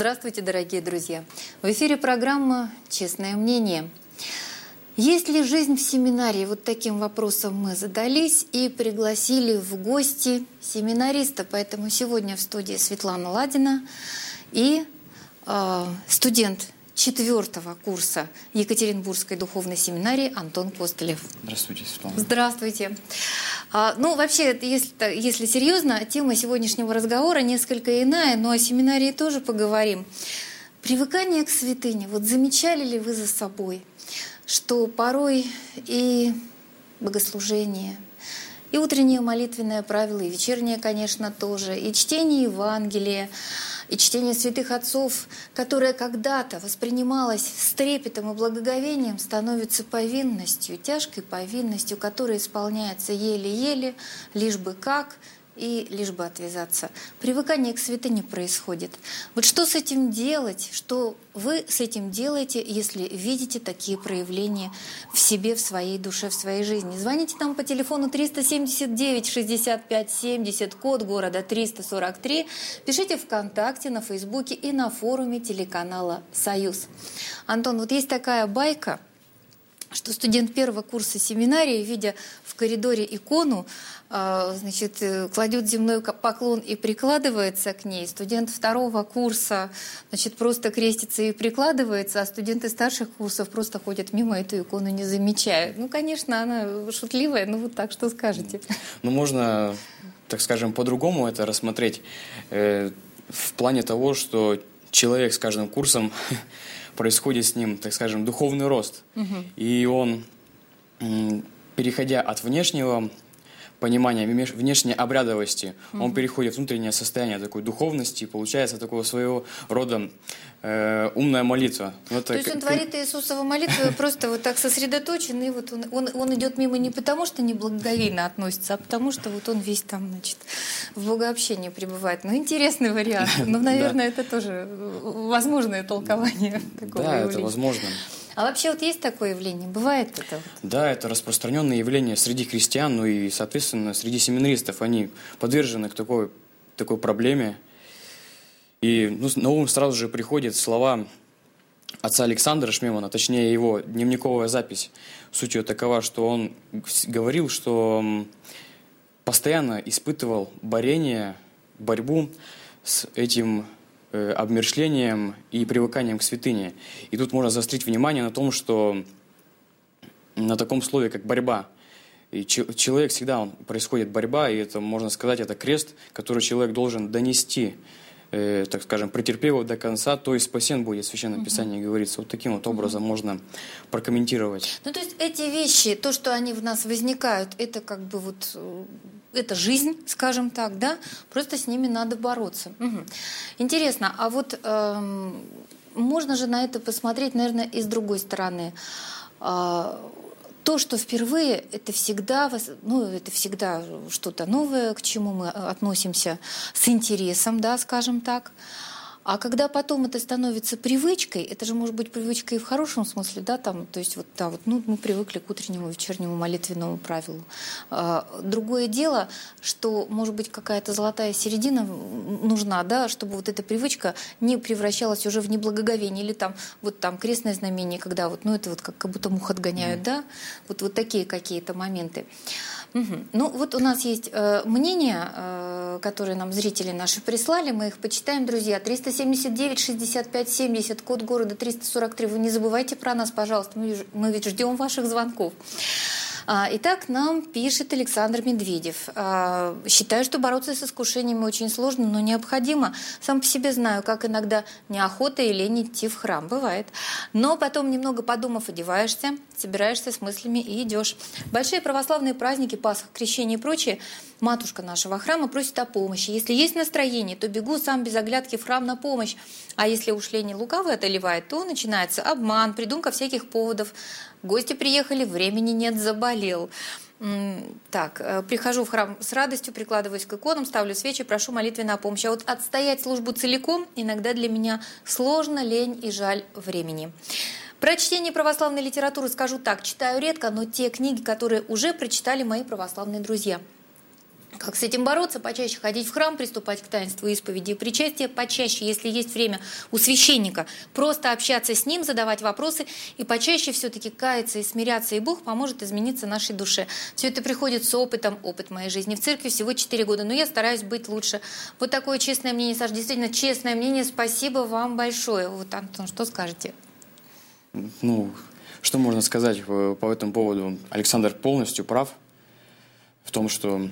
Здравствуйте, дорогие друзья! В эфире программа «Честное мнение». Есть ли жизнь в семинарии? Вот таким вопросом мы задались и пригласили в гости семинариста. Поэтому сегодня в студии Светлана Ладина и студент 4-го курса Екатеринбургской духовной семинарии Антон Костылев. Здравствуйте, Светлана. Здравствуйте. Ну, вообще, если серьезно, тема сегодняшнего разговора несколько иная, но о семинарии тоже поговорим. Привыкание к святыне. Вот замечали ли вы за собой, что порой и богослужение, и утреннее молитвенное правило, и вечернее, конечно, тоже, и чтение Евангелия, и чтение святых отцов, которое когда-то воспринималось с трепетом и благоговением, становится повинностью, тяжкой повинностью, которая исполняется еле-еле, лишь бы как и лишь бы отвязаться. Привыкание к святыне происходит. Вот что с этим делать? Что вы с этим делаете, если видите такие проявления в себе, в своей душе, в своей жизни? Звоните нам по телефону 379-65-70, код города 343. Пишите ВКонтакте, на Фейсбуке и на форуме телеканала «Союз». Антон, вот есть такая байка, что студент 1-го курса семинарии, видя в коридоре икону, значит, кладет земной поклон и прикладывается к ней. Студент 2-го курса, значит, просто крестится и прикладывается, а студенты старших курсов просто ходят мимо, эту икону не замечают. Ну, конечно, она шутливая, но вот так, что скажете? Ну, можно, так скажем, по-другому это рассмотреть. В плане того, что человек с каждым курсом происходит с ним, так скажем, духовный рост. И он, переходя от внешнего понимания, внешней обрядовости, он переходит в внутреннее состояние такой духовности, получается такого своего рода умная молитва. Вот то есть он творит Иисусову молитву просто вот так сосредоточен, и вот он идет мимо не потому, что неблагоговейно относится, а потому, что вот он весь там, значит, в богообщении пребывает. Ну, интересный вариант. Но, наверное, это тоже возможное толкование такого явления. Да, это возможно. А вообще вот есть такое явление? Бывает это? Да, это распространенное явление среди христиан, ну и, соответственно, среди семинаристов. Они подвержены к такой проблеме. И на ум сразу же приходят слова отца Александра Шмемана, точнее его дневниковая запись. Суть ее такова, что он говорил, что постоянно испытывал борьбу с этим обмершлением и привыканием к святыне. И тут можно заострить внимание на том, что на таком слове, как борьба. И человек всегда происходит борьба, и это, можно сказать, это крест, который человек должен донести, так скажем, претерпев его до конца, то и спасен будет, в Священном Писании говорится. Вот таким вот образом можно прокомментировать. Ну, то есть эти вещи, то, что они в нас возникают, это как бы вот... Это жизнь, скажем так, да? Просто с ними надо бороться. Интересно, а вот можно же на это посмотреть, наверное, и с другой стороны. То, что впервые, это всегда что-то новое, к чему мы относимся с интересом, да, скажем так. А когда потом это становится привычкой, это же может быть привычкой и в хорошем смысле, да, там, то есть мы привыкли к утреннему, вечернему молитвенному правилу. Другое дело, что, может быть, какая-то золотая середина нужна, да, чтобы вот эта привычка не превращалась уже в неблагоговение, или там крестное знамение, когда это вот как будто мух отгоняют, да, вот такие какие-то моменты. Ну, вот у нас есть мнения, которые нам зрители наши прислали, мы их почитаем, друзья. 379-65-70, код города 343. Вы не забывайте про нас, пожалуйста, мы ведь ждем ваших звонков. Итак, нам пишет Александр Медведев. Считаю, что бороться с искушениями очень сложно, но необходимо. Сам по себе знаю, как иногда неохота и лень идти в храм. Бывает. Но потом, немного подумав, одеваешься, собираешься с мыслями и идешь. Большие православные праздники, Пасха, Крещение и прочее, матушка нашего храма просит о помощи. Если есть настроение, то бегу сам без оглядки в храм на помощь. А если уж лень лукавый одолевает, то начинается обман, придумка всяких поводов. Гости приехали, времени нет, заболел. Так, прихожу в храм с радостью, прикладываюсь к иконам, ставлю свечи, прошу молитвенно о помощи. А вот отстоять службу целиком иногда для меня сложно, лень и жаль времени. Про чтение православной литературы скажу так. Читаю редко, но те книги, которые уже прочитали мои православные друзья. Как с этим бороться? Почаще ходить в храм, приступать к таинству исповеди и причастия, почаще, если есть время у священника, просто общаться с ним, задавать вопросы, и почаще все-таки каяться и смиряться, и Бог поможет измениться нашей душе. Все это приходит с опытом, опыт моей жизни в церкви всего 4 года, но я стараюсь быть лучше. Вот такое честное мнение, Саша, действительно честное мнение, спасибо вам большое. Вот, Антон, что скажете? Ну, что можно сказать по этому поводу? Александр полностью прав в том, что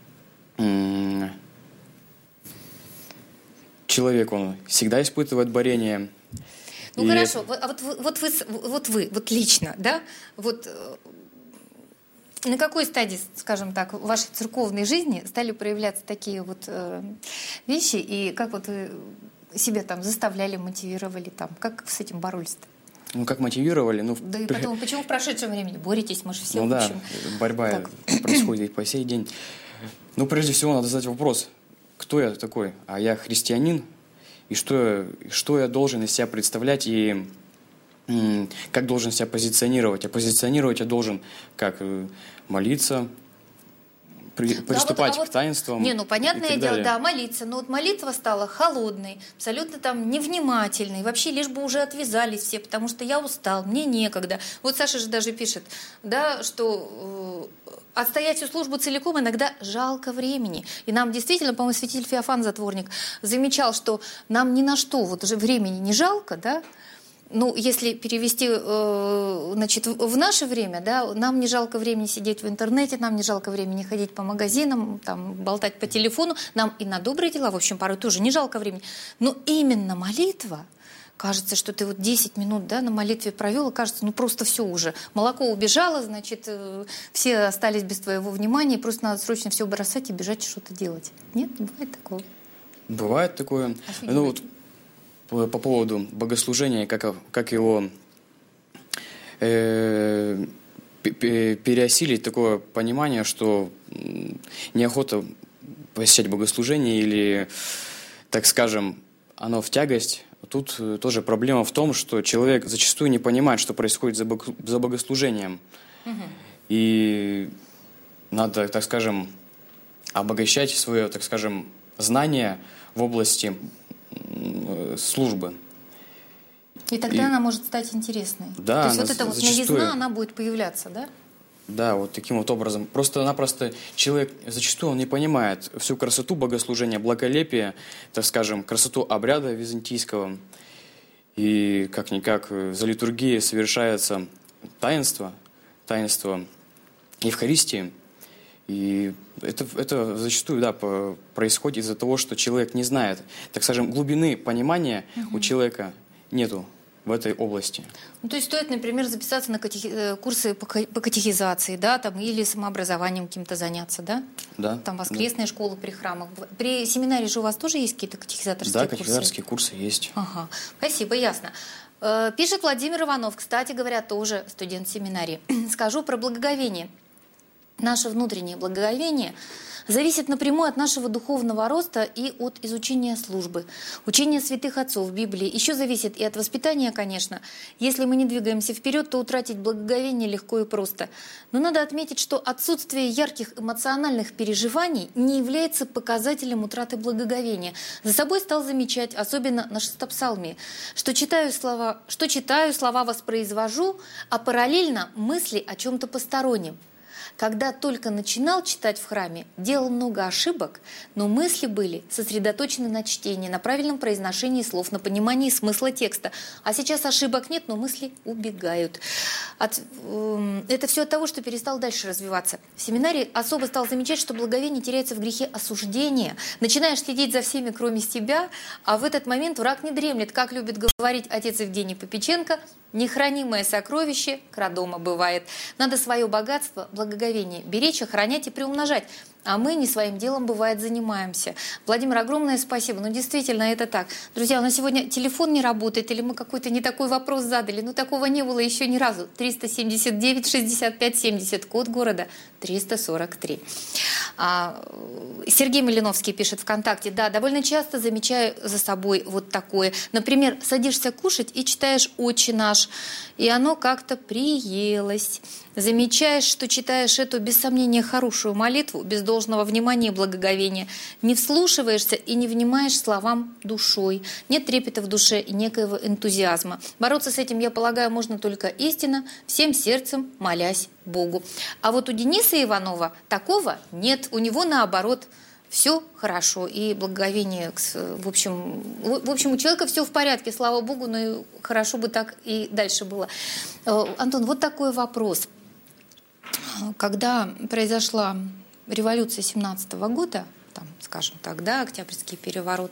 человек, он всегда испытывает борение. Ну и... хорошо, вот вы лично, да, вот на какой стадии, скажем так, в вашей церковной жизни стали проявляться такие вот вещи, и как вот вы себя там заставляли, мотивировали там, как с этим боролись-то? Ну, как мотивировали? Ну, да и потом, почему в прошедшем времени боретесь, мы же все, ну, в общем... да, борьба происходит и по сей день. Ну, прежде всего, надо задать вопрос, кто я такой? А я христианин, и что я должен из себя представлять, и как должен себя позиционировать? А позиционировать я должен как молиться, приступать к таинствам. Не, ну понятное дело, да, молиться. Но вот молитва стала холодной, абсолютно там невнимательной. Вообще лишь бы уже отвязались все, потому что я устал, мне некогда. Вот Саша же даже пишет, да, что отстоять всю службу целиком иногда жалко времени. И нам действительно, по-моему, святитель Феофан Затворник замечал, что нам ни на что вот уже времени не жалко, да. Ну, если перевести, значит, в наше время, да, нам не жалко времени сидеть в интернете, нам не жалко времени ходить по магазинам, там, болтать по телефону, нам и на добрые дела, в общем, порой тоже не жалко времени. Но именно молитва, кажется, что ты вот 10 минут, да, на молитве провел, и кажется, ну просто все уже. Молоко убежало, значит, все остались без твоего внимания, просто надо срочно все бросать и бежать что-то делать. Нет, не бывает такого? Бывает такое. Ну вот по поводу богослужения, как его переосилить такое понимание, что неохота посещать богослужение или, так скажем, оно в тягость. Тут тоже проблема в том, что человек зачастую не понимает, что происходит за богослужением. И надо, так скажем, обогащать свое, так скажем, знание в области службы. И тогда она может стать интересной. Да, то есть вот эта вот новизна, она будет появляться, да? Да, вот таким вот образом. Просто-напросто человек зачастую он не понимает всю красоту богослужения, благолепие, так скажем, красоту обряда византийского. И как-никак за литургией совершается таинство Евхаристии. И это зачастую, да, происходит из-за того, что человек не знает, так скажем, глубины понимания у человека нету в этой области. Ну, то есть стоит, например, записаться на курсы по катехизации, да, там, или самообразованием каким-то заняться, да? Да. Там воскресные школы при храмах. При семинаре же у вас тоже есть какие-то катехизаторские курсы? Да, катехизаторские курсы есть. Ага, спасибо, ясно. Пишет Владимир Иванов, кстати говоря, тоже студент семинарии. Скажу про благоговение. Наше внутреннее благоговение зависит напрямую от нашего духовного роста и от изучения службы. Учение святых отцов в Библии еще зависит и от воспитания, конечно. Если мы не двигаемся вперед, то утратить благоговение легко и просто. Но надо отметить, что отсутствие ярких эмоциональных переживаний не является показателем утраты благоговения. За собой стал замечать, особенно на шестопсалмии, что читаю слова воспроизвожу, а параллельно мысли о чем-то постороннем. Когда только начинал читать в храме, делал много ошибок, но мысли были сосредоточены на чтении, на правильном произношении слов, на понимании смысла текста. А сейчас ошибок нет, но мысли убегают. Это все от того, что перестал дальше развиваться. В семинарии особо стал замечать, что благоговение теряется в грехе осуждения. Начинаешь следить за всеми, кроме себя, а в этот момент враг не дремлет. Как любит говорить отец Евгений Попеченко, нехранимое сокровище крадомо бывает. Надо свое богатство, благоговение беречь, охранять и приумножать. А мы не своим делом, бывает, занимаемся. Владимир, огромное спасибо. Ну, действительно, это так. Друзья, у нас сегодня телефон не работает, или мы какой-то не такой вопрос задали. Ну, такого не было еще ни разу. 379-65-70, код города 343. Сергей Малиновский пишет ВКонтакте: да, довольно часто замечаю за собой вот такое. Например, садишься кушать и читаешь «Отче наш», и оно как-то приелось. Замечаешь, что читаешь эту, без сомнения, хорошую молитву, без должного внимания и благоговения. Не вслушиваешься и не внимаешь словам душой. Нет трепета в душе и некоего энтузиазма. Бороться с этим, я полагаю, можно только истинно, всем сердцем молясь Богу. А вот у Дениса Иванова такого нет. У него, наоборот, все хорошо, и благоговение, в общем, у человека все в порядке, слава Богу, но и хорошо бы так и дальше было. Антон, вот такой вопрос. Когда произошла революция 17-го года, там, скажем так, да, Октябрьский переворот,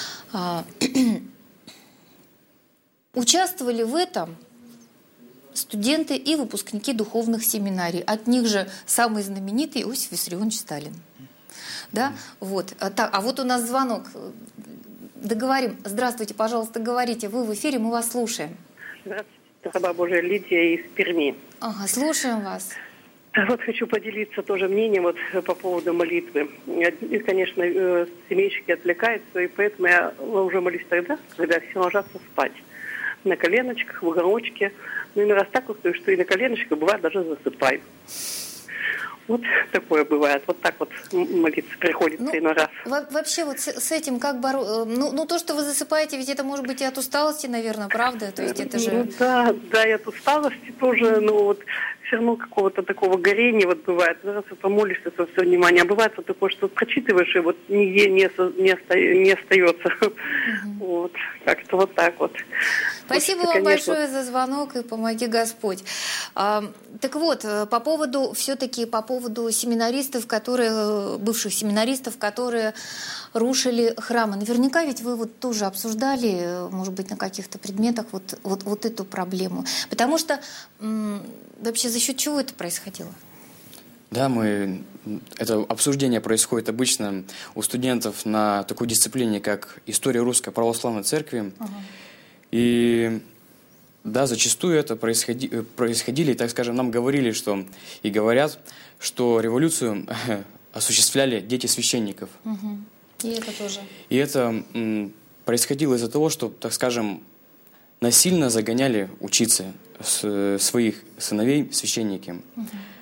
участвовали в этом студенты и выпускники духовных семинарий. От них же самый знаменитый Иосиф Виссарионович Сталин. Да? Вот. А вот у нас звонок. Договорим. Здравствуйте, пожалуйста, говорите. Вы в эфире, мы вас слушаем. Здравствуйте, раба Божия Лидия из Перми. Ага, слушаем вас. Вот хочу поделиться тоже мнением вот по поводу молитвы. И, конечно, семейщики отвлекаются, и поэтому я уже молюсь тогда, когда все ложатся спать. На коленочках, в уголочке. Ну, и раз так устаю, что и на коленочках, бывает, даже засыпаю. Вот такое бывает. Вот так вот молиться приходится иной раз. Вообще вот с этим как бороться? Ну, то, что вы засыпаете, ведь это может быть и от усталости, наверное, правда? То есть это же... Ну, да, и от усталости тоже, но вот все равно какого-то такого горения вот бывает. Раз ты помолишься со всего внимания. А бывает вот такое, что прочитываешь, и вот нигде не остается. Вот, как-то вот так вот. Спасибо вам большое за звонок, и помоги Господь. Так вот, по поводу семинаристов, бывших семинаристов, которые рушили храмы. Наверняка ведь вы вот тоже обсуждали, может быть, на каких-то предметах вот эту проблему. Потому что вообще за счет чего это происходило? Да, это обсуждение происходит обычно у студентов на такой дисциплине, как история Русской Православной Церкви. Ага. И да, зачастую это происходили, так скажем, нам говорили, что и говорят, что революцию осуществляли дети священников. Угу. И это тоже. И это происходило из-за того, что, так скажем, насильно загоняли учиться своих сыновей священники. Угу.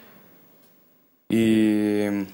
И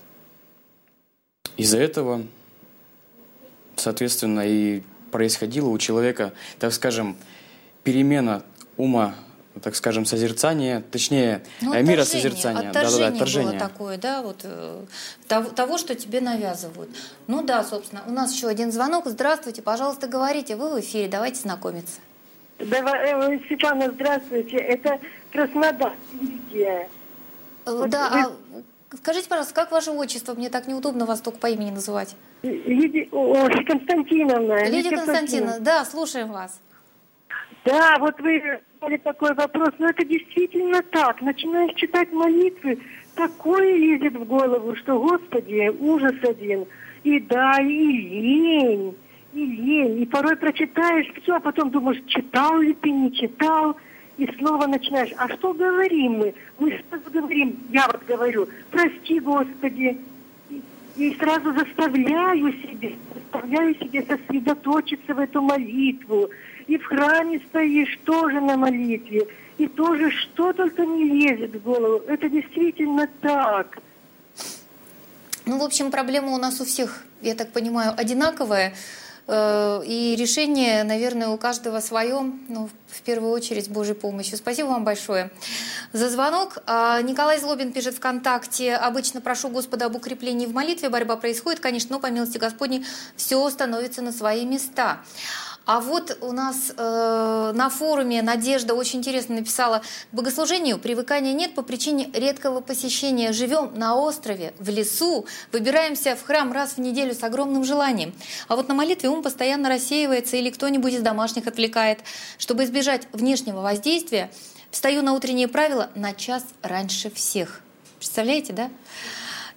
из-за этого, соответственно, и происходило у человека, так скажем, перемена ума, так скажем, созерцания, точнее, миросозерцания. Отторжение было такое, да, вот того, что тебе навязывают. Ну да, собственно, у нас еще один звонок. Здравствуйте, пожалуйста, говорите, вы в эфире, давайте знакомиться. Светлана, здравствуйте, это Краснодар, Лидия. Да, скажите, пожалуйста, как ваше отчество? Мне так неудобно вас только по имени называть. Лидия Константиновна. Лидия Константиновна, да, слушаем вас. Да, вот вы задали такой вопрос, но это действительно так. Начинаешь читать молитвы, такое лезет в голову, что, Господи, ужас один. И да, и лень. И порой прочитаешь все, а потом думаешь, читал ли ты, не читал. И снова начинаешь, а что говорим мы? Мы сразу говорим, я вот говорю, прости, Господи. И сразу заставляю себе сосредоточиться в эту молитву. И в храме стоишь тоже на молитве. И тоже что только не лезет в голову. Это действительно так. Ну, в общем, проблема у нас у всех, я так понимаю, одинаковая. И решение, наверное, у каждого свое, но в первую очередь с Божьей помощью. Спасибо вам большое за звонок. Николай Злобин пишет ВКонтакте: обычно прошу Господа об укреплении в молитве, борьба происходит, конечно, но по милости Господней все становится на свои места. А вот у нас на форуме Надежда очень интересно написала: к богослужению привыкания нет по причине редкого посещения. Живем на острове, в лесу, выбираемся в храм раз в неделю с огромным желанием. А вот на молитве ум постоянно рассеивается или кто-нибудь из домашних отвлекает. Чтобы избежать внешнего воздействия, встаю на утренние правила на час раньше всех. Представляете, да?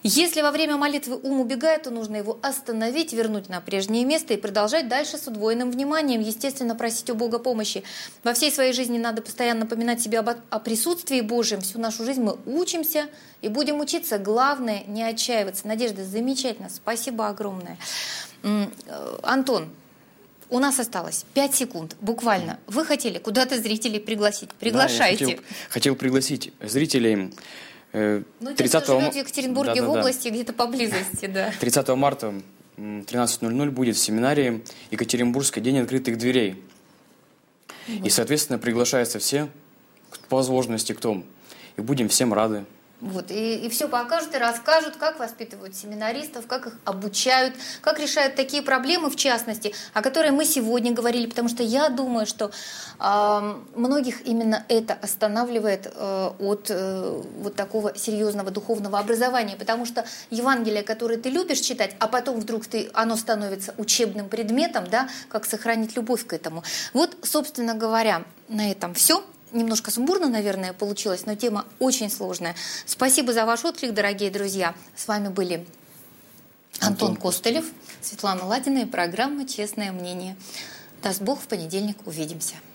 Если во время молитвы ум убегает, то нужно его остановить, вернуть на прежнее место и продолжать дальше с удвоенным вниманием. Естественно, просить у Бога помощи. Во всей своей жизни надо постоянно напоминать себе о присутствии Божьем. Всю нашу жизнь мы учимся и будем учиться. Главное, не отчаиваться. Надежда, замечательно. Спасибо огромное. Антон, у нас осталось 5 секунд, буквально. Вы хотели куда-то зрителей пригласить? Приглашайте. Да, я хотел пригласить зрителей 30 кто живет в Екатеринбурге, в области, где-то поблизости, да. 30 марта 13:00 будет в семинарии Екатеринбургской день открытых дверей. И, соответственно, приглашаются все, по возможности, кто. И будем всем рады. Вот, и все покажут и расскажут, как воспитывают семинаристов, как их обучают, как решают такие проблемы, в частности, о которых мы сегодня говорили, потому что я думаю, что многих именно это останавливает от вот такого серьезного духовного образования, потому что Евангелие, которое ты любишь читать, а потом вдруг оно становится учебным предметом, да, как сохранить любовь к этому. Вот, собственно говоря, на этом все. Немножко сумбурно, наверное, получилось, но тема очень сложная. Спасибо за ваш отклик, дорогие друзья. С вами были Антон Костылев, Светлана Ладина и программа «Честное мнение». Даст Бог, в понедельник увидимся.